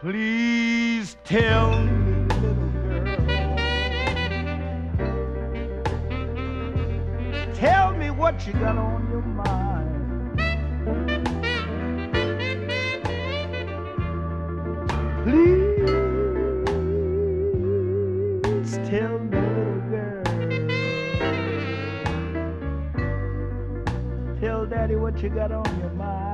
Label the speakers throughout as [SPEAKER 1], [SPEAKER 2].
[SPEAKER 1] Please tell me, little girl, tell me what you got on your mind. Please tell me, little girl, tell Daddy what you got on your mind.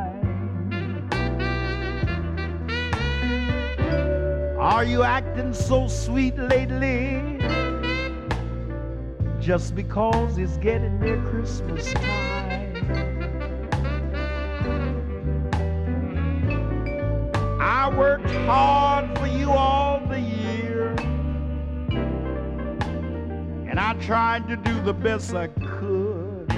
[SPEAKER 1] Are you acting so sweet lately? Just because it's getting near Christmas time. I worked hard for you all the year, and I tried to do the best I could.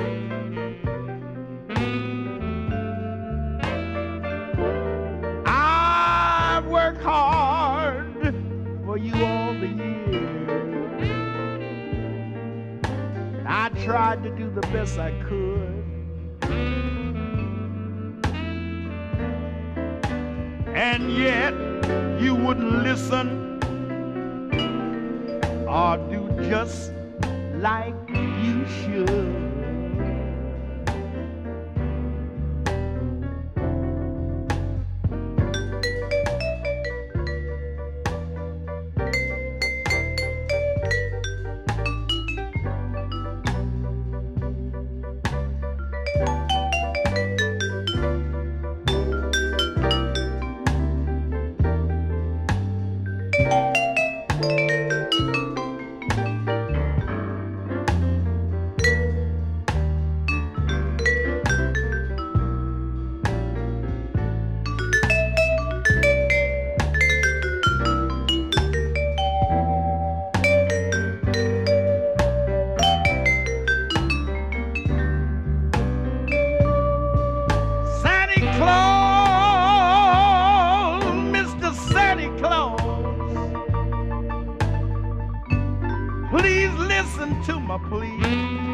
[SPEAKER 1] I've worked hard for you all the year. I tried to do the best I could. And yet you wouldn't listen or do just like you should. Please listen to my plea.